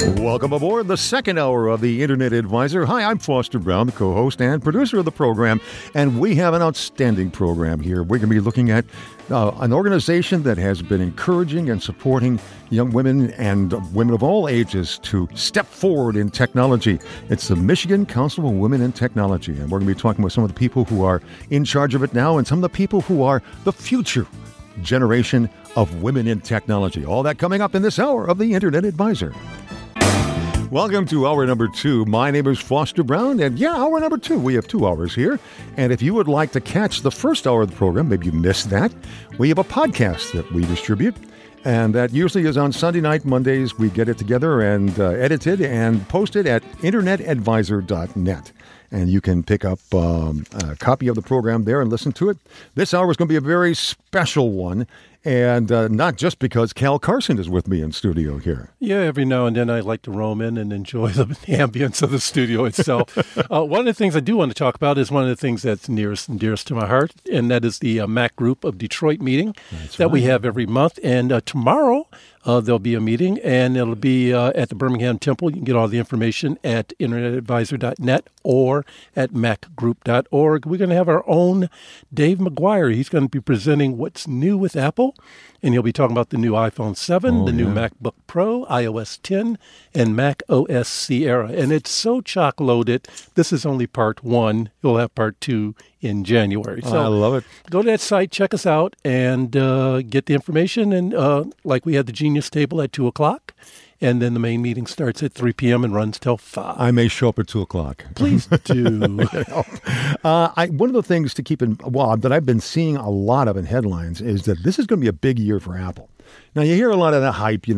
Welcome aboard the second hour of the Internet Advisor. Hi, I'm Foster Brown, the co-host and producer of the program, and we have an outstanding program here. We're going to be looking at an organization that has been encouraging and supporting young women and women of all ages to step forward in technology. It's the Michigan Council of Women in Technology, and we're going to be talking with some of the people who are in charge of it now and some of the people who are the future generation of women in technology. All that coming up in this hour of the Internet Advisor. Welcome to hour number 2. My name is Foster Brown, and hour number 2. We have 2 hours here. And if you would like to catch the first hour of the program, maybe you missed that, we have a podcast that we distribute. And that usually is on Sunday night. Mondays, we get it together and edited and posted at internetadvisor.net. And you can pick up a copy of the program there and listen to it. This hour is going to be a very special one. And not just because Cal Carson is with me in studio here. Yeah, every now and then I like to roam in and enjoy the ambience of the studio itself. One of the things I do want to talk about is one of the things that's nearest and dearest to my heart, and that is the Mac Group of Detroit meeting that we have every month. And tomorrow there'll be a meeting, and it'll be at the Birmingham Temple. You can get all the information at internetadvisor.net or at macgroup.org. We're going to have our own Dave McGuire. He's going to be presenting what's new with Apple, and he'll be talking about the new iPhone 7, new MacBook Pro, iOS 10, and Mac OS Sierra. And it's so chock-loaded. This is only part 1. You'll have part 2 in January. So I love it. Go to that site, check us out, and get the information. And like we had the Genius Table at 2 o'clock, and then the main meeting starts at 3 p.m. and runs till 5. I may show up at 2 o'clock. Please do. One of the things to keep in, that I've been seeing a lot of in headlines is that this is going to be a big year for Apple. Now, you hear a lot of that hype, Do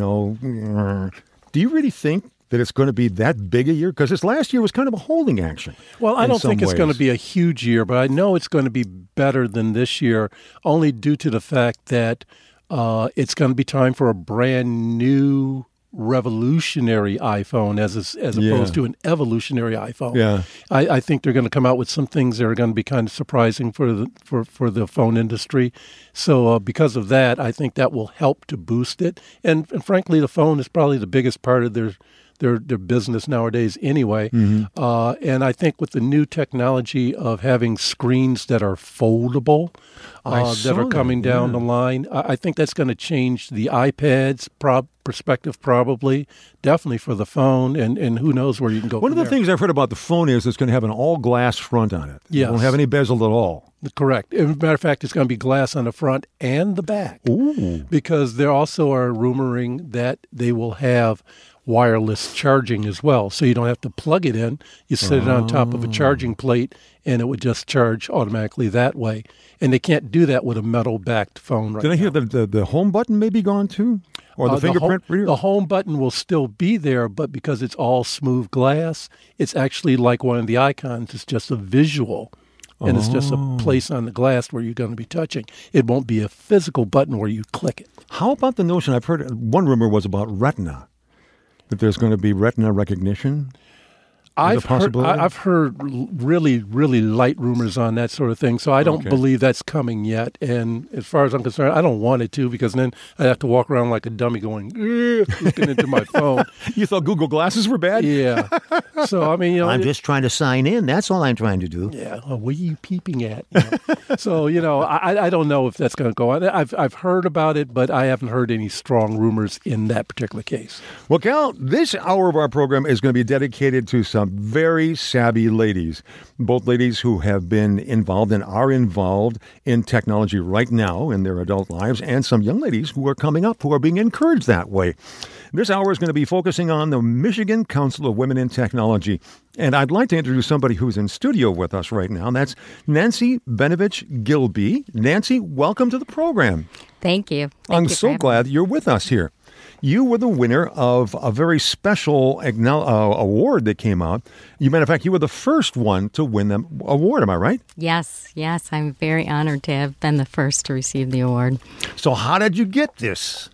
you really think that it's going to be that big a year? Because this last year was kind of a holding action. Well, I don't think it's going to be a huge year, but I know it's going to be better than this year, only due to the fact that it's going to be time for a brand new revolutionary iPhone as opposed to an evolutionary iPhone. Yeah. I think they're going to come out with some things that are going to be kind of surprising for the phone industry. So because of that, I think that will help to boost it. And frankly, the phone is probably the biggest part of their business nowadays anyway. Mm-hmm. And I think with the new technology of having screens that are foldable, that are coming down the line, I think that's going to change the iPad's perspective probably, definitely for the phone, and who knows where you can go. One of the things I've heard about the phone is it's going to have an all-glass front on it. Yes. It won't have any bezel at all. Correct. As a matter of fact, it's going to be glass on the front and the back. Ooh. Because there also are rumoring that they will have wireless charging as well. So you don't have to plug it in. You set it on top of a charging plate, and it would just charge automatically that way. And they can't do that with a metal-backed phone right now. Did I hear the home button may be gone too? Or the fingerprint reader? The home button will still be there, but because it's all smooth glass, it's actually like one of the icons. It's just a visual. And it's just a place on the glass where you're going to be touching. It won't be a physical button where you click it. How about the notion, I've heard, one rumor was about Retina, that there's going to be Retina recognition? I've heard really, really light rumors on that sort of thing, so I don't believe that's coming yet. And as far as I'm concerned, I don't want it to, because then I'd have to walk around like a dummy going, looking into my phone. You thought Google Glasses were bad? Yeah. So, I mean, I'm just trying to sign in. That's all I'm trying to do. Yeah. Well, what are you peeping at? So, I don't know if that's going to go on. I've heard about it, but I haven't heard any strong rumors in that particular case. Well, Cal, this hour of our program is going to be dedicated to some very savvy ladies, both ladies who have been involved and are involved in technology right now in their adult lives, and some young ladies who are coming up who are being encouraged that way. This hour is going to be focusing on the Michigan Council of Women in Technology. And I'd like to introduce somebody who's in studio with us right now. And that's Nancy Benovich Gilby. Nancy, welcome to the program. Thank you. I'm so glad you're with us here. You were the winner of a very special award that came out. Matter of fact, you were the first one to win the award. Am I right? Yes. I'm very honored to have been the first to receive the award. So how did you get this?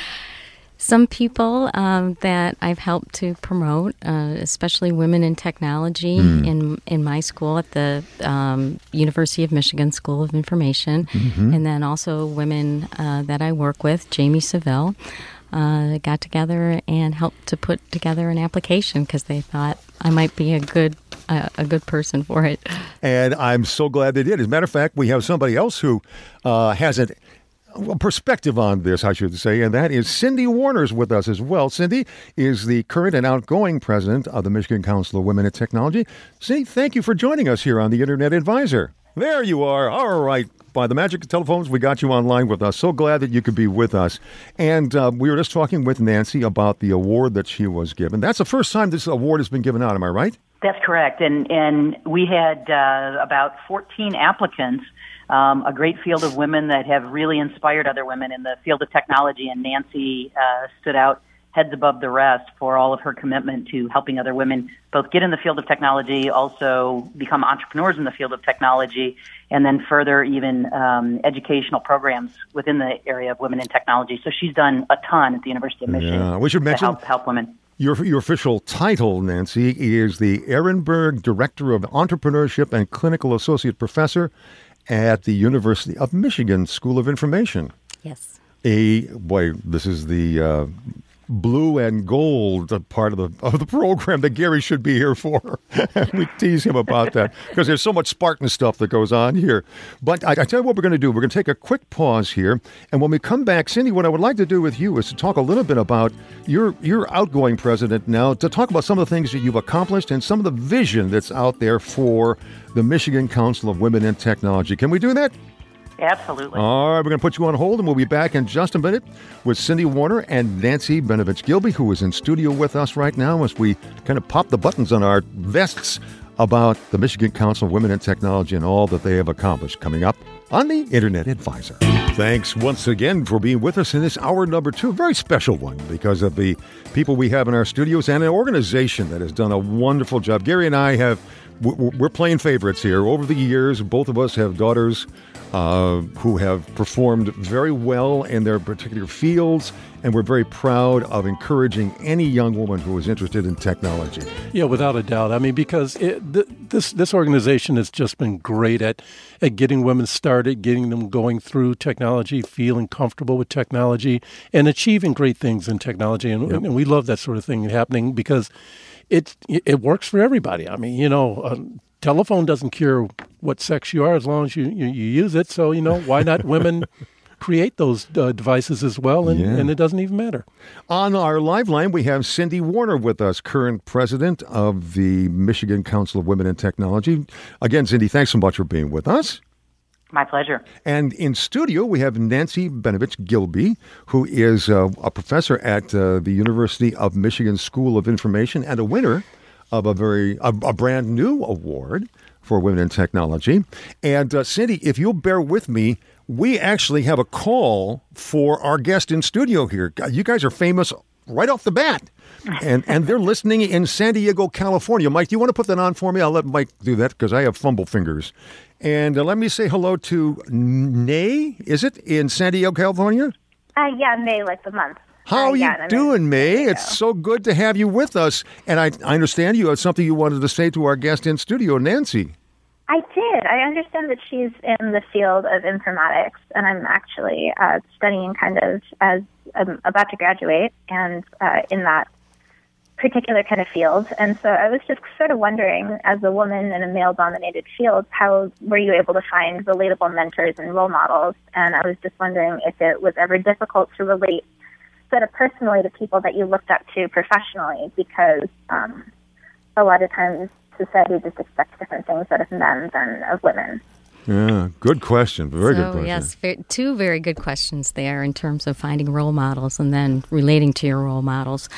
Some people that I've helped to promote, especially women in technology in my school at the University of Michigan School of Information, and then also women that I work with, Jamie Savelle. got together and helped to put together an application because they thought I might be a good person for it. And I'm so glad they did. As a matter of fact, we have somebody else who has a perspective on this, I should say, and that is Cindy Warner's with us as well. Cindy is the current and outgoing president of the Michigan Council of Women in Technology. Cindy, thank you for joining us here on the Internet Advisor. There you are. All right. By the magic of telephones, we got you online with us. So glad that you could be with us. And we were just talking with Nancy about the award that she was given. That's the first time this award has been given out. Am I right? That's correct. And we had about 14 applicants, a great field of women that have really inspired other women in the field of technology. And Nancy stood out heads above the rest for all of her commitment to helping other women both get in the field of technology, also become entrepreneurs in the field of technology, and then further even educational programs within the area of women in technology. So she's done a ton at the University of Michigan we should mention to help women. Your official title, Nancy, is the Ehrenberg Director of Entrepreneurship and Clinical Associate Professor at the University of Michigan School of Information. Yes. This is the blue and gold part of the program that Gary should be here for. We tease him about that because there's so much Spartan stuff that goes on here. But I tell you what we're going to do. We're going to take a quick pause here. And when we come back, Cindy, what I would like to do with you is to talk a little bit about your outgoing president now, to talk about some of the things that you've accomplished and some of the vision that's out there for the Michigan Council of Women in Technology. Can we do that? Absolutely. All right, we're going to put you on hold, and we'll be back in just a minute with Cindy Warner and Nancy Benovich-Gilby, who is in studio with us right now as we kind of pop the buttons on our vests about the Michigan Council of Women in Technology and all that they have accomplished, coming up on the Internet Advisor. Thanks once again for being with us in this hour number 2, a very special one because of the people we have in our studios and an organization that has done a wonderful job. Gary and I we're playing favorites here. Over the years, both of us have daughters who have performed very well in their particular fields, and we're very proud of encouraging any young woman who is interested in technology. Yeah, without a doubt. I mean, because this organization has just been great at getting women started, getting them going through technology, feeling comfortable with technology, and achieving great things in technology. And we love that sort of thing happening because it works for everybody. I mean, telephone doesn't care what sex you are as long as you use it. So, why not women create those devices as well, and it doesn't even matter. On our live line, we have Cindy Warner with us, current president of the Michigan Council of Women in Technology. Again, Cindy, thanks so much for being with us. My pleasure. And in studio, we have Nancy Benovich-Gilby, who is a professor at the University of Michigan School of Information and a winner of a brand new award for women in technology. And Cindy, if you'll bear with me, we actually have a call for our guest in studio here. You guys are famous right off the bat. And they're listening in San Diego, California. Mike, do you want to put that on for me? I'll let Mike do that because I have fumble fingers. And let me say hello to May, is it, in San Diego, California? Yeah, May, like the month. How are you doing, May? It's so good to have you with us. And I understand you had something you wanted to say to our guest in studio, Nancy. I did. I understand that she's in the field of informatics, and I'm actually studying kind of as I'm about to graduate and in that particular kind of field. And so I was just sort of wondering, as a woman in a male-dominated field, how were you able to find relatable mentors and role models? And I was just wondering if it was ever difficult to relate sort of personally to people that you looked up to professionally, because a lot of times society just expects different things out of men than of women. Yeah, good question. Very good question. Yes, two very good questions there in terms of finding role models and then relating to your role models.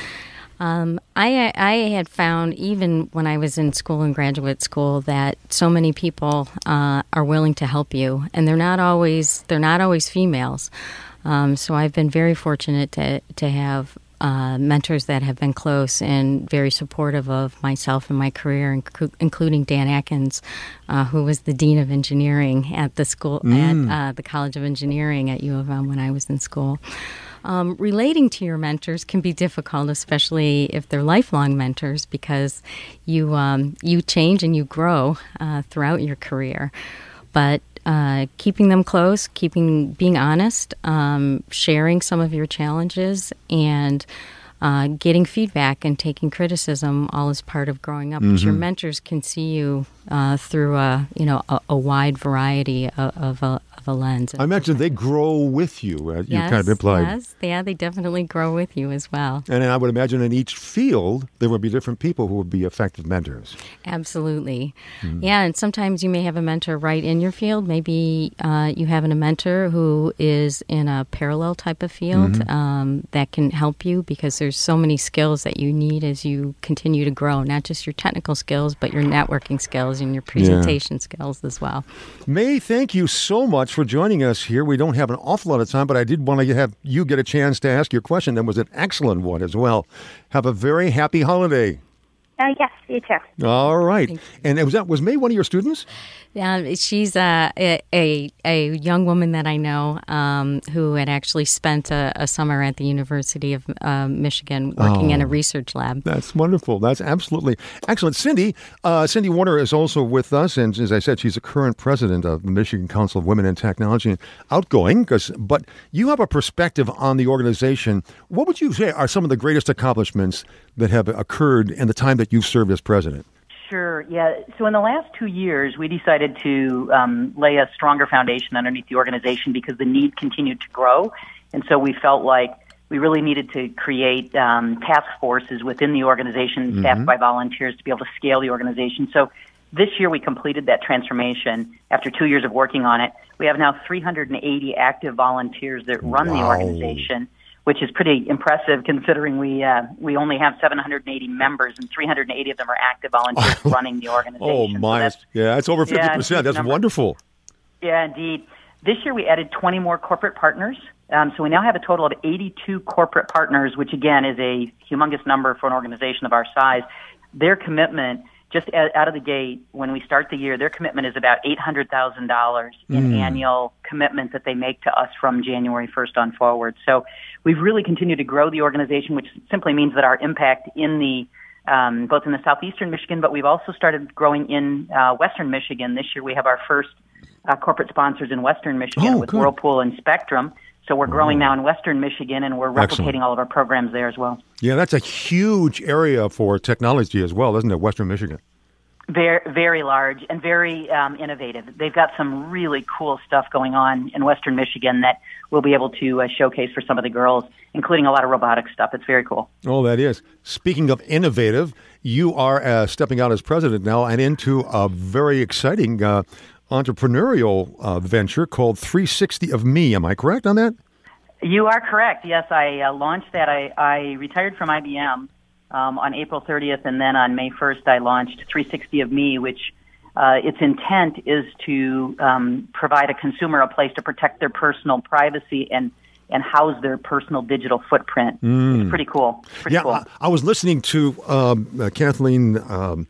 I had found, even when I was in school and graduate school, that so many people are willing to help you, and they're not always females. So I've been very fortunate to have mentors that have been close and very supportive of myself and my career, including Dan Atkins, who was the Dean of Engineering at the school at the College of Engineering at U of M when I was in school. Relating to your mentors can be difficult, especially if they're lifelong mentors, because you change and you grow throughout your career. But keeping them close, being honest, sharing some of your challenges, and getting feedback and taking criticism all is part of growing up. But your mentors can see you through a wide variety of a lens. I mentioned they grow with you, as you kind of implied. Yes, yeah, they definitely grow with you as well. And I would imagine in each field, there would be different people who would be effective mentors. Absolutely. Yeah, and sometimes you may have a mentor right in your field. Maybe you have a mentor who is in a parallel type of field that can help you, because there's so many skills that you need as you continue to grow, not just your technical skills, but your networking skills and your presentation skills as well. May, thank you so much for joining us here. We don't have an awful lot of time, but I did want to have you get a chance to ask your question. That was an excellent one as well. Have a very happy holiday. Yes, you too. All right. And was May one of your students? She's a young woman that I know who had actually spent a summer at the University of Michigan working in a research lab. That's wonderful. That's absolutely excellent. Cindy Warner is also with us, and as I said, she's the current president of the Michigan Council of Women in Technology. Outgoing, but you have a perspective on the organization. What would you say are some of the greatest accomplishments that have occurred in the time that you've served as president? Sure, yeah. So in the last 2 years, we decided to lay a stronger foundation underneath the organization because the need continued to grow. And so we felt like we really needed to create task forces within the organization, staffed by volunteers, to be able to scale the organization. So this year we completed that transformation after 2 years of working on it. We have now 380 active volunteers that run the organization, which is pretty impressive considering we only have 780 members and 380 of them are active volunteers running the organization. Oh, my. So that's over 50%. That's wonderful. Yeah, indeed. This year we added 20 more corporate partners. So we now have a total of 82 corporate partners, which, again, is a humongous number for an organization of our size. Their commitment, just out of the gate, when we start the year, their commitment is about $800,000 in annual commitment that they make to us from January 1st on forward. So we've really continued to grow the organization, which simply means that our impact in the both in the southeastern Michigan, but we've also started growing in western Michigan. This year we have our first corporate sponsors in western Michigan with Whirlpool and Spectrum. So we're growing now in western Michigan, and we're replicating all of our programs there as well. Yeah, that's a huge area for technology as well, isn't it, western Michigan? Very, very large and very innovative. They've got some really cool stuff going on in western Michigan that we'll be able to showcase for some of the girls, including a lot of robotic stuff. It's very cool. Oh, that is. Speaking of innovative, you are stepping out as president now and into a very exciting entrepreneurial venture called 360 of Me. Am I correct on that? You are correct. Yes, I launched that. I retired from IBM on April 30th, and then on May 1st I launched 360 of Me, which its intent is to provide a consumer a place to protect their personal privacy and house their personal digital footprint. It's pretty cool. Cool. I was listening to Kathleen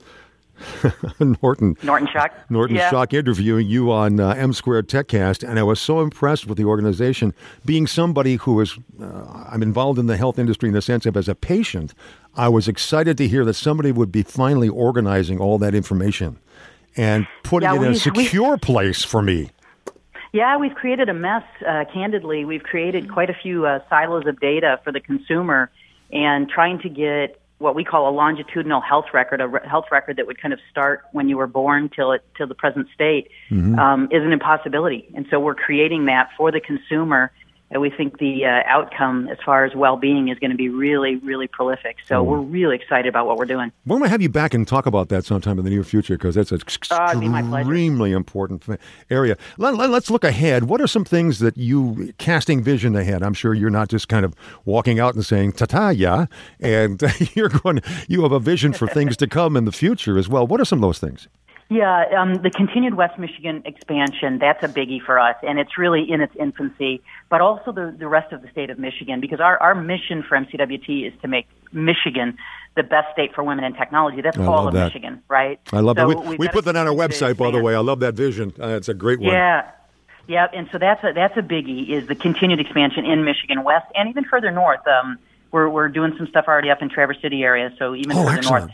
Norton Schock interviewing you on M Squared TechCast, and I was so impressed with the organization. Being somebody who is, I'm involved in the health industry in the sense of as a patient, I was excited to hear that somebody would be finally organizing all that information and putting it in a secure place for me. Yeah, we've created a mess, candidly. We've created quite a few silos of data for the consumer and trying to get what we call a longitudinal health record, a health record that would kind of start when you were born till the present state, is an impossibility. And so we're creating that for the consumer, and we think the outcome as far as well-being is going to be really, really prolific. So we're really excited about what we're doing. We're going to have you back and talk about that sometime in the near future, because that's an extremely important area. Let's look ahead. What are some things that you, casting vision ahead? I'm sure you're not just kind of walking out and saying, ta-ta, yeah, and you have a vision for things to come in the future as well. What are some of those things? Yeah, the continued West Michigan expansion, that's a biggie for us, and it's really in its infancy, but also the rest of the state of Michigan, because our mission for MCWT is to make Michigan the best state for women in technology. That's all of Michigan, right? I love that. We put that on our website, by the way. I love that vision. It's a great one. Yeah, and so that's a biggie, is the continued expansion in Michigan West and even further north. We're doing some stuff already up in Traverse City area, so even further north.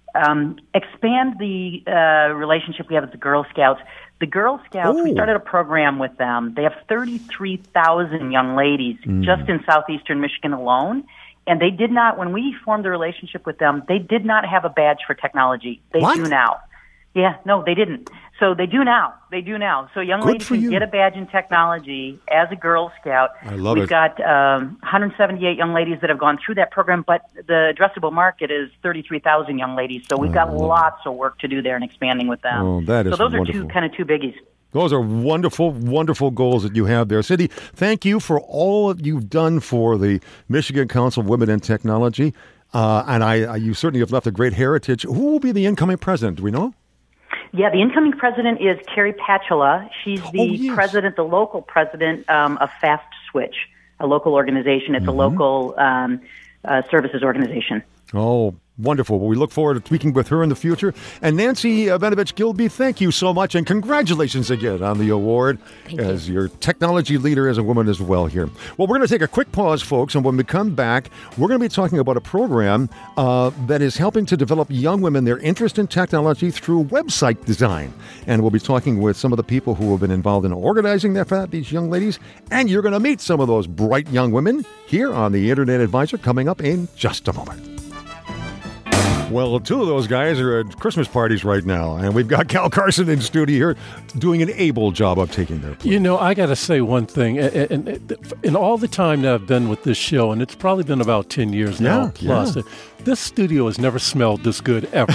expand the relationship we have with the Girl Scouts. The Girl Scouts, we started a program with them. They have 33,000 young ladies just in southeastern Michigan alone. And they did not, when we formed the relationship with them, they did not have a badge for technology. They do now. Yeah, no, they didn't. So they do now. They do now. So young ladies can get a badge in technology as a Girl Scout. I love it. We've got 178 young ladies that have gone through that program, but the addressable market is 33,000 young ladies. So we've got lots of work to do there and expanding with them. Oh, that is so those wonderful. are two biggies. Those are wonderful, wonderful goals that you have there. Cindy, thank you for all that you've done for the Michigan Council of Women in Technology. And you certainly have left a great heritage. Who will be the incoming president? Do we know? Yeah, the incoming president is Carrie Patchula. She's the president, the local president of Fast Switch, a local organization. It's a local services organization. Oh, wonderful. Well, we look forward to speaking with her in the future. And Nancy Benovich-Gilby, thank you so much, and congratulations again on the award as your technology leader as a woman as well here. Well, we're going to take a quick pause, folks, and when we come back, we're going to be talking about a program that is helping to develop young women their interest in technology through website design. And we'll be talking with some of the people who have been involved in organizing that for these young ladies, and you're going to meet some of those bright young women here on the Internet Advisor coming up in just a moment. Well, two of those guys are at Christmas parties right now, and we've got Cal Carson in studio here doing an able job of taking their place. You know, I got to say one thing. In all the time that I've been with this show, and it's probably been about 10 years now plus, this studio has never smelled this good ever.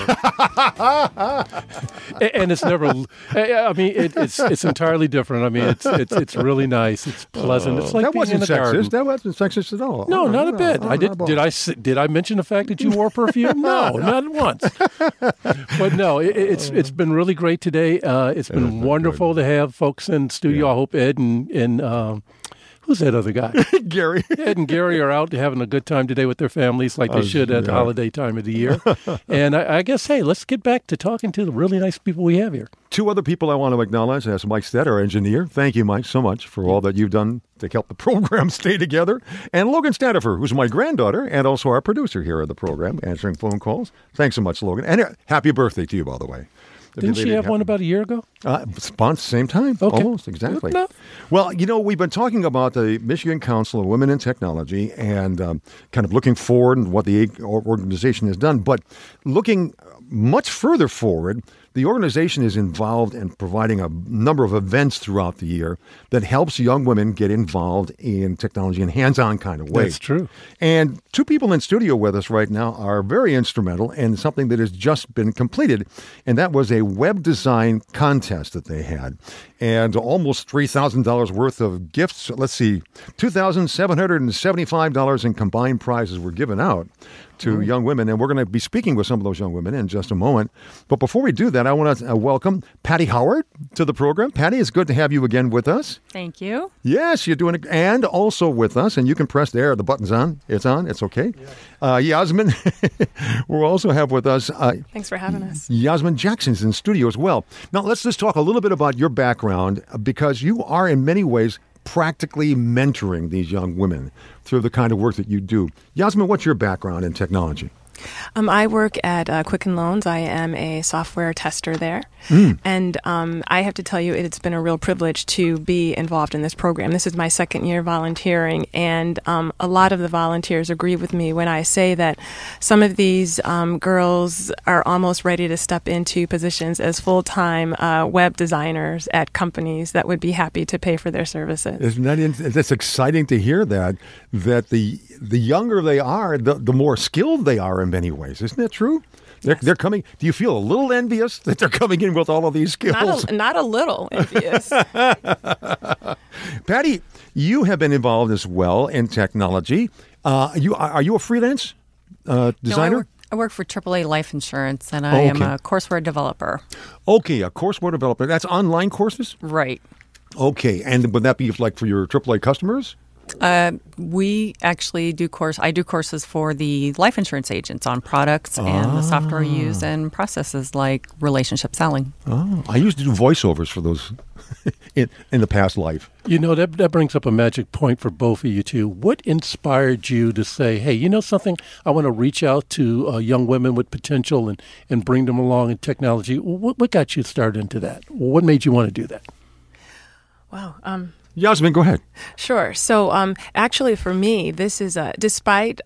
And it's never, I mean, it's entirely different. I mean, it's really nice. It's pleasant. It's like that being in a garden. That wasn't sexist at all. No, not a bit. Did I mention the fact that you wore perfume? No, not once. But no, it's been really great today. It's been wonderful to have folks in studio. I hope Ed and who's that other guy? Gary. Ed and Gary are out having a good time today with their families like they should at the holiday time of the year. And I guess, hey, let's get back to talking to the really nice people we have here. Two other people I want to acknowledge. That's Mike Stead, our engineer. Thank you, Mike, so much for all that you've done to help the program stay together. And Logan Stadifer, who's my granddaughter and also our producer here at the program, answering phone calls. Thanks so much, Logan. And happy birthday to you, by the way. Didn't she have one about a year ago? Same time. Okay. Almost, exactly. No. Well, you know, we've been talking about the Michigan Council of Women in Technology and kind of looking forward and what the organization has done. But looking much further forward, the organization is involved in providing a number of events throughout the year that helps young women get involved in technology in hands-on kind of ways. That's true. And two people in studio with us right now are very instrumental in something that has just been completed, and that was a web design contest that they had. And almost $3,000 worth of gifts. Let's see, $2,775 in combined prizes were given out to young women, and we're going to be speaking with some of those young women in just a moment. But before we do that, I want to welcome Patty Howard to the program. Patty, it's good to have you again with us. Thank you. Yes, you're doing it. And also with us, and you can press there, the button's on. It's on. It's okay. Yeah. Yasmin, we'll also have with us. Thanks for having us. Yasmin Jackson's in studio as well. Now, let's just talk a little bit about your background, because you are in many ways practically mentoring these young women through the kind of work that you do. Yasmin, what's your background in technology? I work at Quicken Loans. I am a software tester there. And I have to tell you, it's been a real privilege to be involved in this program. This is my second year volunteering, and a lot of the volunteers agree with me when I say that some of these girls are almost ready to step into positions as full-time web designers at companies that would be happy to pay for their services. Isn't that that's exciting to hear that the younger they are, the more skilled they are in many ways. Isn't that true? They're coming. Do you feel a little envious that they're coming in with all of these skills? Not a little envious. Patty, you have been involved as well in technology. Are you a freelance designer? No, I work for AAA Life Insurance, and I am a courseware developer. Okay, a courseware developer. That's online courses? Right. Okay, and would that be like for your AAA customers? We actually do I do courses for the life insurance agents on products and the software used and processes like relationship selling. Oh, I used to do voiceovers for those in the past life. You know, that brings up a magic point for both of you two. What inspired you to say, hey, you know something, I want to reach out to young women with potential and bring them along in technology? What got you started into that? What made you want to do that? Wow. Yasmin, go ahead. Sure. So, actually, for me, this is despite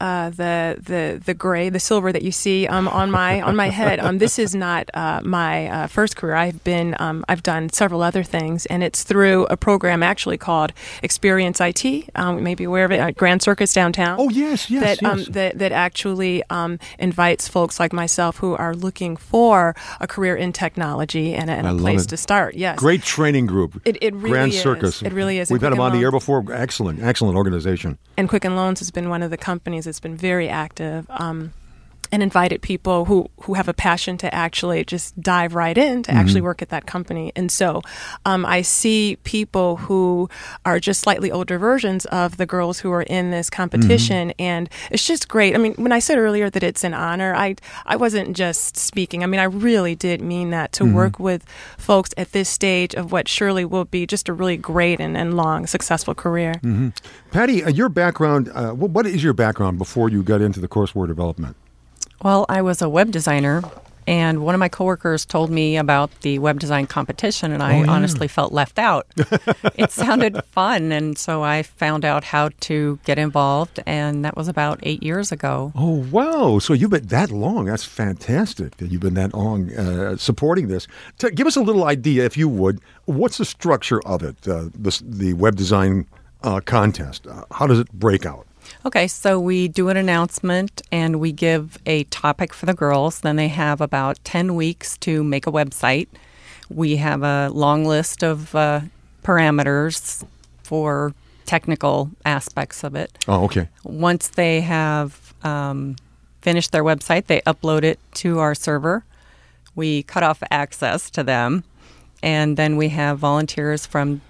the gray, the silver that you see on my head. This is not my first career. I've done several other things, and it's through a program actually called Experience IT. You may be aware of it, at Grand Circus downtown. Oh yes. That actually invites folks like myself who are looking for a career in technology and a place to start. Yes. Great training group. It really Grand is. Circus. It really is. We've had them on the air before. Excellent organization. And Quicken Loans has been one of the companies that's been very active and invited people who have a passion to actually just dive right in to actually work at that company. And so I see people who are just slightly older versions of the girls who are in this competition. And it's just great. I mean, when I said earlier that it's an honor, I wasn't just speaking. I mean, I really did mean that, to work with folks at this stage of what surely will be just a really great and long, successful career. Patty, your background, what is your background before you got into the courseware development? Well, I was a web designer, and one of my coworkers told me about the web design competition, and I honestly felt left out. It sounded fun, and so I found out how to get involved, and that was about 8 years ago. Oh, wow. So you've been that long. That's fantastic that you've been that long supporting this. Give us a little idea, if you would. What's the structure of it, the web design contest? How does it break out? Okay, so we do an announcement and we give a topic for the girls. Then they have about 10 weeks to make a website. We have a long list of parameters for technical aspects of it. Oh, okay. Once they have finished their website, they upload it to our server. We cut off access to them. And then we have volunteers from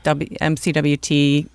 MCWT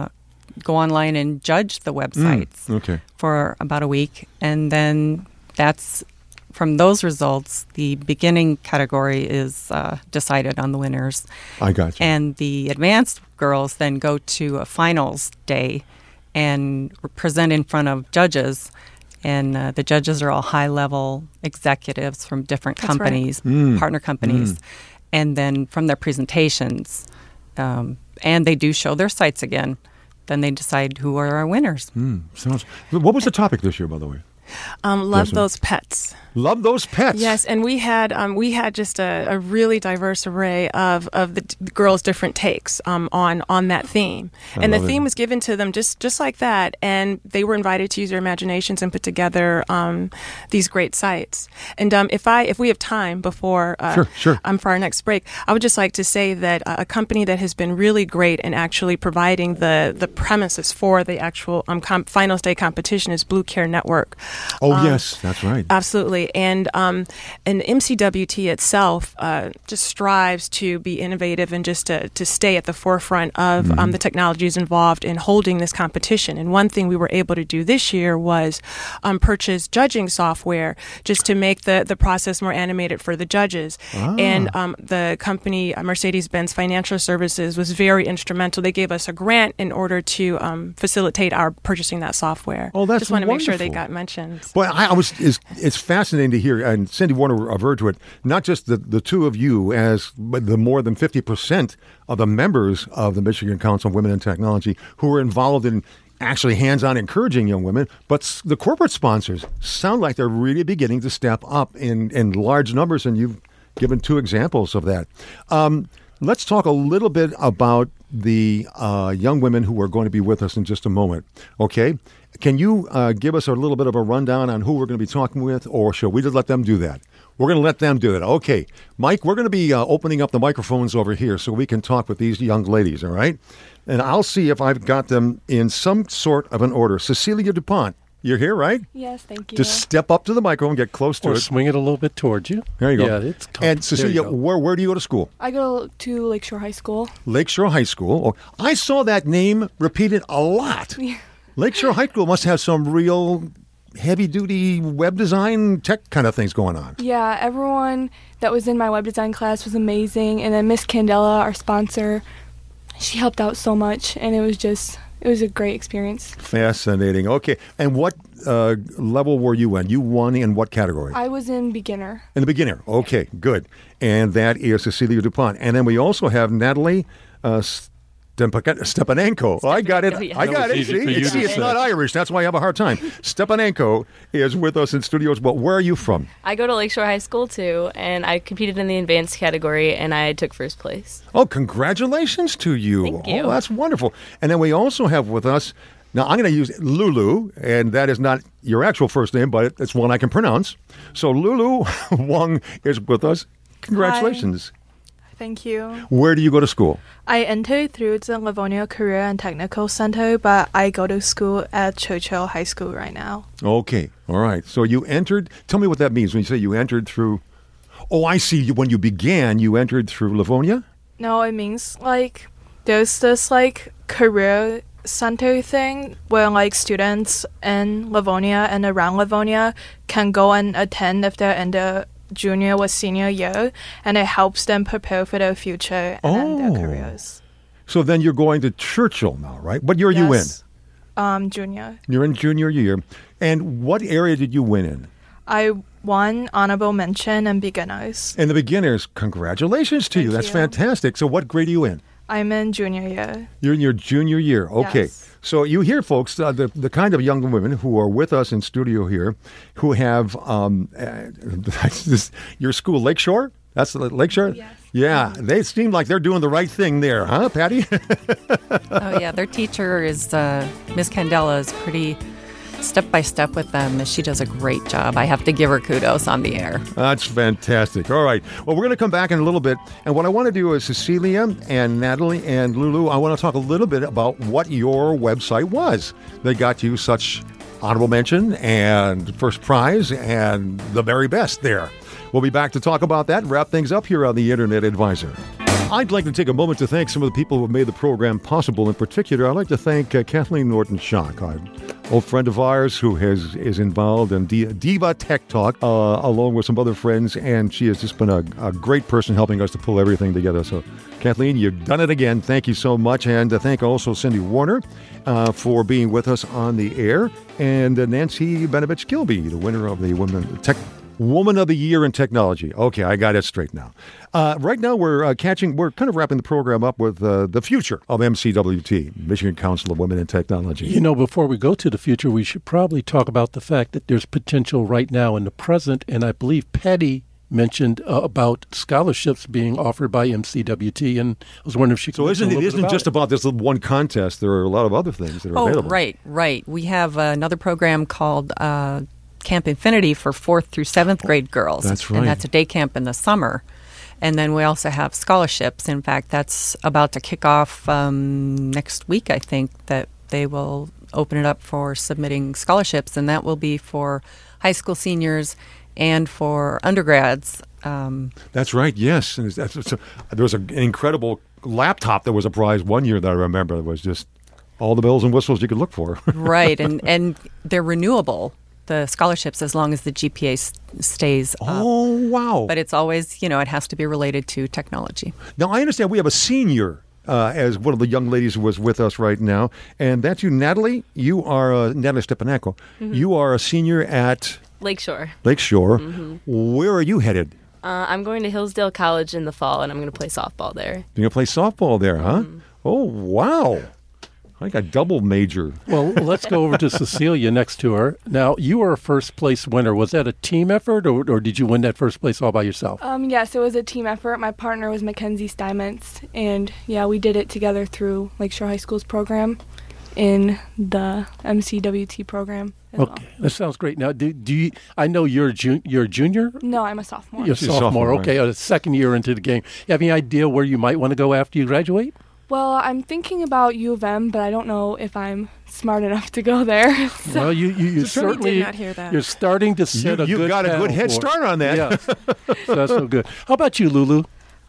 go online and judge the websites for about a week. And then that's from those results, the beginning category is decided on the winners. I got you. And the advanced girls then go to a finals day and present in front of judges. And the judges are all high-level executives from different companies, partner companies. And then from their presentations, and they do show their sites again, then they decide who are our winners. What was the topic this year, by the way? Love those pets. Love those pets. Yes, and we had just a really diverse array of the girls' different takes on that theme, and the theme was given to them just like that, and they were invited to use their imaginations and put together these great sites. And if we have time before sure. For our next break, I would just like to say that a company that has been really great in actually providing the premises for the actual finals day competition is Blue Care Network. Oh yes, that's right. Absolutely. And MCWT itself just strives to be innovative and just to stay at the forefront of the technologies involved in holding this competition. And one thing we were able to do this year was purchase judging software just to make the process more animated for the judges. And the company Mercedes-Benz Financial Services was very instrumental. They gave us a grant in order to facilitate our purchasing that software. Oh, that's just want to make sure they wonderful. got mentioned. Well, it's fascinating to hear, and Cindy Warner averred to it, not just the two of you as the more than 50% of the members of the Michigan Council of Women in Technology who are involved in actually hands-on encouraging young women, but the corporate sponsors sound like they're really beginning to step up in large numbers, and you've given two examples of that. Let's talk a little bit about the young women who are going to be with us in just a moment, okay? Can you give us a little bit of a rundown on who we're going to be talking with, or shall we just let them do that? We're going to let them do that. Okay. Mike, we're going to be opening up the microphones over here so we can talk with these young ladies, all right? And I'll see if I've got them in some sort of an order. Cecilia DuPont, You're here, right? Yes, thank you. Just step up to the microphone, get close to Or it. swing it a little bit towards you. There you go. Yeah, it's and Cecilia, where do you go to school? I go to Lakeshore High School. Lakeshore High School. Oh, I saw that name repeated a lot. Lakeshore High School must have some real heavy-duty web design tech kind of things going on. Yeah, everyone that was in my web design class was amazing. And then Miss Candela, our sponsor, she helped out so much. And it was a great experience. Fascinating. Okay. And what level were you in? You won in what category? I was in beginner. In the beginner. Okay, good. And that is Cecilia DuPont. And then we also have Natalie Stepanenko. Oh, I got it. I got it. See, it's not Irish. That's why I have a hard time. Stepanenko is with us in studios. But where are you from? I go to Lakeshore High School, too, and I competed in the advanced category, and I took first place. Oh, congratulations to you. Thank you. Oh, that's wonderful. And then we also have with us, now I'm going to use Lulu, and that is not your actual first name, but it's one I can pronounce. So Lulu Wong is with us. Congratulations. Hi. Thank you. Where do you go to school? I entered through the Livonia Career and Technical Center, but I go to school at Churchill High School right now. Okay. All right. So you entered. Tell me what that means when you say you entered through. Oh, I see. When you began, you entered through Livonia? No, it means like there's this like career center thing where like students in Livonia and around Livonia can go and attend if they're in the junior or senior year, and it helps them prepare for their future and their careers. So then you're going to Churchill now, right? What year are you in? Junior. You're in junior year. And what area did you win in? I won honorable mention and beginners. In the beginners, congratulations to you. That's fantastic. So what grade are you in? I'm in junior year. You're in your junior year. Okay. Yes. So you hear, folks, the kind of young women who are with us in studio here who have your school, Lakeshore? That's the Lakeshore? Yes. Yeah. They seem like they're doing the right thing there, huh, Patty? Oh, yeah. Their teacher is, Miss Candela is pretty step-by-step with them. She does a great job. I have to give her kudos on the air. That's fantastic. All right. Well, we're going to come back in a little bit. And what I want to do is Cecilia and Natalie and Lulu, I want to talk a little bit about what your website was that got you such honorable mention and first prize and the very best there. We'll be back to talk about that and wrap things up here on the Internet Advisor. I'd like to take a moment to thank some of the people who have made the program possible. In particular, I'd like to thank Kathleen Norton-Schock, an old friend of ours who is involved in Diva Tech Talk, along with some other friends, and she has just been a great person helping us to pull everything together. So, Kathleen, you've done it again. Thank you so much. And thank also Cindy Warner for being with us on the air, and Nancy Benovich-Kilby, the winner of the Woman of the Year in Technology. Okay, I got it straight now. Right now, we're kind of wrapping the program up with the future of MCWT, Michigan Council of Women in Technology. You know, before we go to the future, we should probably talk about the fact that there's potential right now in the present, and I believe Patty mentioned about scholarships being offered by MCWT, and I was wondering if she could. So it isn't just about this one contest. There are a lot of other things that are available. Right. We have another program called Camp Infinity for 4th through 7th grade girls. That's right. And that's a day camp in the summer. And then we also have scholarships. In fact, that's about to kick off next week, I think, that they will open it up for submitting scholarships. And that will be for high school seniors and for undergrads. That's right, yes. And there was an incredible laptop that was a prize one year that I remember. It was just all the bells and whistles you could look for. Right, and they're renewable, the scholarships, as long as the GPA stays up. Oh, wow. But it's always, it has to be related to technology. Now, I understand we have a senior as one of the young ladies who was with us right now, and that's you, Natalie. You are Natalie Stepanenko. Mm-hmm. You are a senior at Lakeshore. Mm-hmm. Where are you headed? I'm going to Hillsdale College in the fall, and I'm going to play softball there. You're going to play softball there, huh? Mm-hmm. Oh, wow. I got double major. Well, let's go over to Cecilia next to her. Now, you were a first place winner. Was that a team effort, or did you win that first place all by yourself? Yes, it was a team effort. My partner was Mackenzie Steinmetz, and we did it together through Lakeshore High School's program in the MCWT program. Okay, that sounds great. Now, do you? I know you're a junior. No, I'm a sophomore. You're a sophomore. Okay, a second year into the game. You have any idea where you might want to go after you graduate? Well, I'm thinking about U of M, but I don't know if I'm smart enough to go there. So. Well, you certainly did not hear that. You're starting to set a good You've got a good head paddle for it. start on that. Yeah, so that's so good. How about you, Lulu?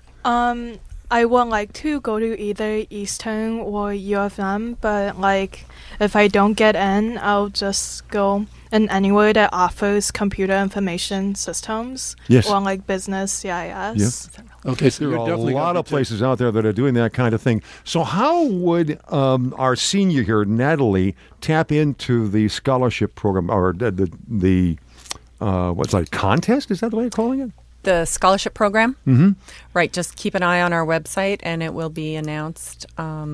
I would like to go to either Eastern or U of M, but like if I don't get in, I'll just go in anywhere that offers computer information systems or like business CIS. Yep. Okay, so there are definitely a lot of places out there that are doing that kind of thing. So how would our senior here, Natalie, tap into the scholarship program or the what's like contest? Is that the way you're calling it? The scholarship program? Mm-hmm. Right. Just keep an eye on our website, and it will be announced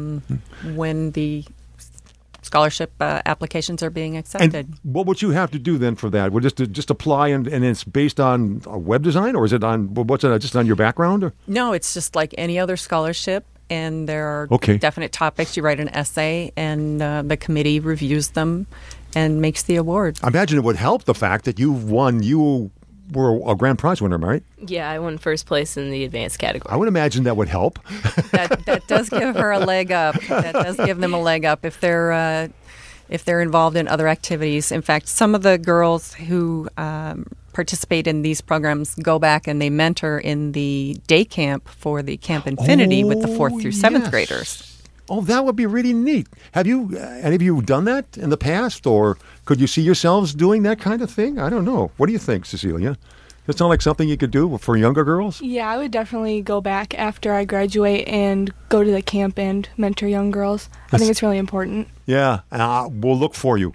when the scholarship applications are being accepted. And what would you have to do then for that? Would just apply and it's based on web design, or is it on what's it just on your background? Or? No, it's just like any other scholarship, and there are definite topics. You write an essay, and the committee reviews them and makes the award. I imagine it would help the fact that you've won. You were a grand prize winner, right? Yeah, I won first place in the advanced category. I would imagine that would help. That does give her a leg up. That does give them a leg up if they're involved in other activities. In fact, some of the girls who participate in these programs go back and they mentor in the day camp for the Camp Infinity with the 4th through 7th graders. Oh, that would be really neat. Have you, any of you done that in the past, or could you see yourselves doing that kind of thing? I don't know. What do you think, Cecilia? Does it sound like something you could do for younger girls? Yeah, I would definitely go back after I graduate and go to the camp and mentor young girls. I think it's really important. Yeah, we'll look for you.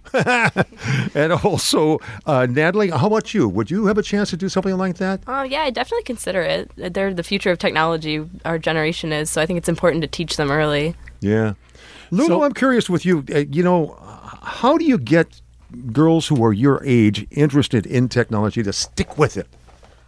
And also, Natalie, how about you? Would you have a chance to do something like that? Yeah, I definitely consider it. They're the future of technology, our generation is, so I think it's important to teach them early. Yeah. Lulu, I'm curious with you, how do you get girls who are your age interested in technology to stick with it?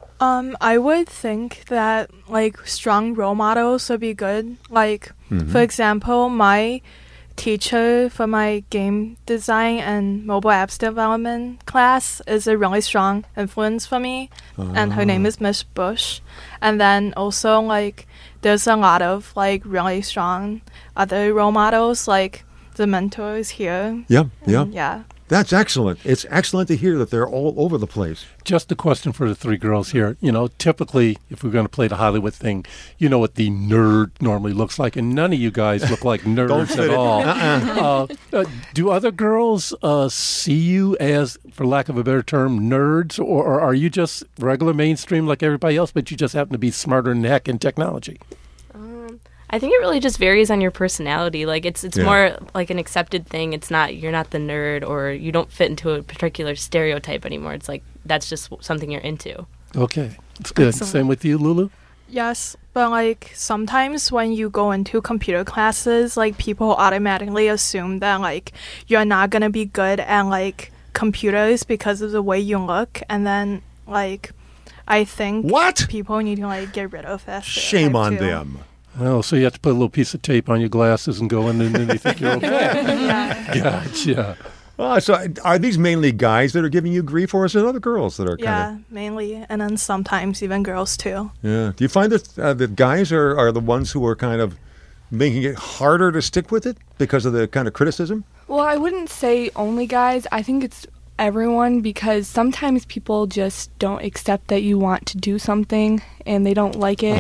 I would think that like strong role models would be good. Like, for example, my teacher for my game design and mobile apps development class is a really strong influence for me, and her name is Miss Bush. And then also like there's a lot of like really strong other role models, like the mentors here. Yeah. That's excellent. It's excellent to hear that they're all over the place. Just a question for the three girls here. Typically, if we're going to play the Hollywood thing, you know what the nerd normally looks like, and none of you guys look like nerds at all. Do other girls see you as, for lack of a better term, nerds, or are you just regular mainstream like everybody else, but you just happen to be smarter than heck in technology? I think it really just varies on your personality. Like it's more like an accepted thing. You're not the nerd, or you don't fit into a particular stereotype anymore. It's like that's just something you're into. Okay, that's good. Excellent. Same with you, Lulu? Yes, but like sometimes when you go into computer classes, like people automatically assume that like you're not gonna be good at like computers because of the way you look, and then like I think people need to like get rid of that. Shame on them. Well, so you have to put a little piece of tape on your glasses and go in, and then they think you're okay. Gotcha. So are these mainly guys that are giving you grief, or is it other girls that are kind of... mainly, and then sometimes even girls too. Yeah. Do you find that that guys are the ones who are kind of making it harder to stick with it because of the kind of criticism? Well, I wouldn't say only guys. I think it's everyone, because sometimes people just don't accept that you want to do something and they don't like it.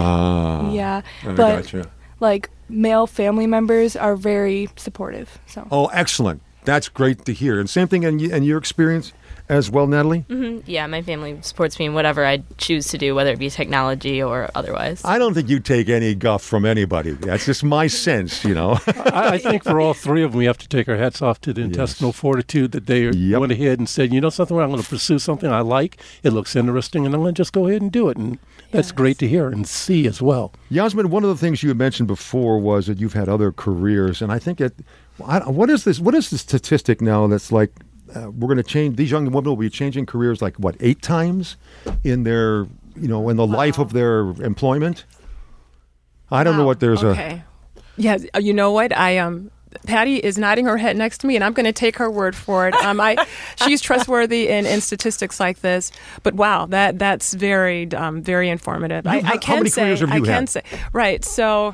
But like male family members are very supportive. So. Oh, excellent. That's great to hear. And same thing in your experience as well, Natalie? Mm-hmm. Yeah, my family supports me in whatever I choose to do, whether it be technology or otherwise. I don't think you take any guff from anybody. That's just my sense, I think for all three of them, we have to take our hats off to the intestinal fortitude that they went ahead and said, something, I'm going to pursue something I like. It looks interesting, and I'm going to just go ahead and do it. And that's great to hear and see as well. Yasmin, one of the things you had mentioned before was that you've had other careers, and I think what is this? What is the statistic now that's like, we're going to change, these young women will be changing careers 8 times in their, in the life of their employment? I don't know what there's Yeah, you know what? Patty is nodding her head next to me, and I'm going to take her word for it. She's trustworthy in statistics like this. But wow, that's very very informative. How many careers have you had? Right. So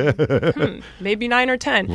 maybe 9 or 10.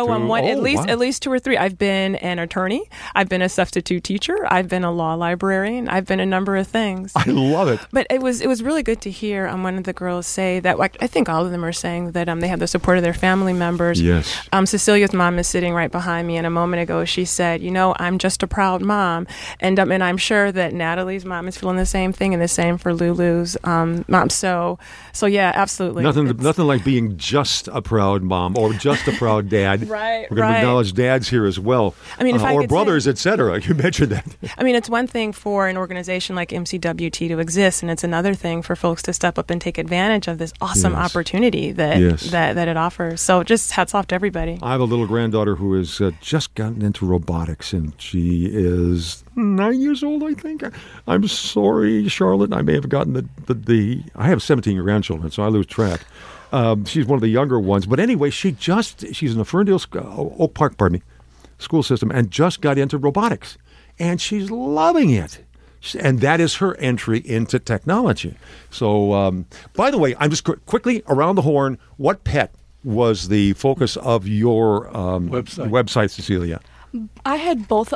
At least 2 or 3. I've been an attorney. I've been a substitute teacher. I've been a law librarian. I've been a number of things. I love it. But it was really good to hear one of the girls say that. I think all of them are saying that they have the support of their family members. Yes. Cecilia's mom is sitting right behind me, and a moment ago she said, I'm just a proud mom. And I'm sure that Natalie's mom is feeling the same thing, and the same for Lulu's mom. So yeah, absolutely. Nothing like being just a proud mom or just a proud dad. Right. We're going to acknowledge dads here as well. Or brothers, etc. You mentioned that. It's one thing for an organization like MCWT to exist, and it's another thing for folks to step up and take advantage of this awesome opportunity that it offers. So just hats off to everybody. I have a little granddaughter who has just gotten into robotics, and she is 9 years old, I think. I'm sorry, Charlotte. I may have gotten I have 17 grandchildren, so I lose track. She's one of the younger ones. But anyway, she's in the Ferndale Oak Park, school system, and just got into robotics. And she's loving it. And that is her entry into technology. So, by the way, I'm just quickly around the horn. What pet was the focus of your website, Cecilia? I had both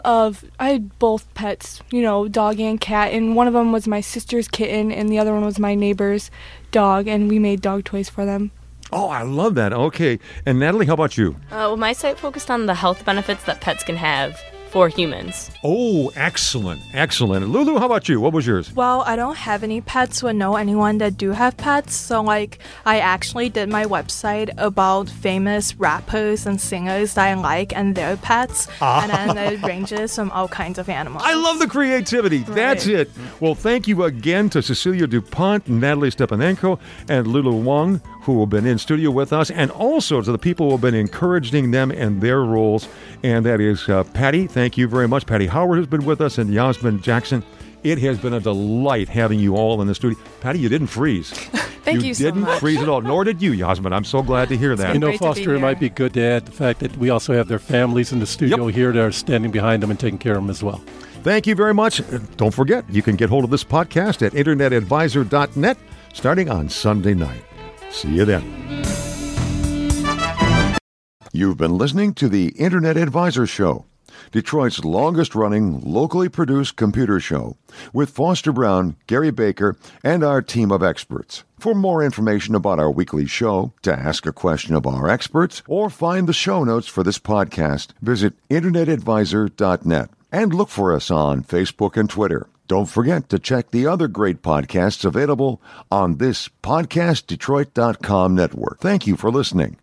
pets, dog and cat, and one of them was my sister's kitten, and the other one was my neighbor's dog, and we made dog toys for them. Oh, I love that. Okay. And Natalie, how about you? Well, my site focused on the health benefits that pets can have for humans. Oh, excellent. Excellent. Lulu, how about you? What was yours? Well, I don't have any pets, but know anyone that do have pets. So, I actually did my website about famous rappers and singers that I like and their pets. And then it ranges from all kinds of animals. I love the creativity. Right. That's it. Well, thank you again to Cecilia DuPont, Natalie Stepanenko, and Lulu Wong, who have been in studio with us, and also to the people who have been encouraging them in their roles. And that is Patty. Thank you very much. Patty Howard has been with us, and Yasmin Jackson. It has been a delight having you all in the studio. Patty, you didn't freeze. Thank you so much. You didn't freeze at all, nor did you, Yasmin. I'm so glad to hear that. Foster, it might be good to add the fact that we also have their families in the studio here that are standing behind them and taking care of them as well. Thank you very much. Don't forget, you can get hold of this podcast at internetadvisor.net starting on Sunday night. See you then. You've been listening to the Internet Advisor Show, Detroit's longest-running, locally produced computer show, with Foster Brown, Gary Baker, and our team of experts. For more information about our weekly show, to ask a question of our experts, or find the show notes for this podcast, visit internetadvisor.net and look for us on Facebook and Twitter. Don't forget to check the other great podcasts available on this PodcastDetroit.com network. Thank you for listening.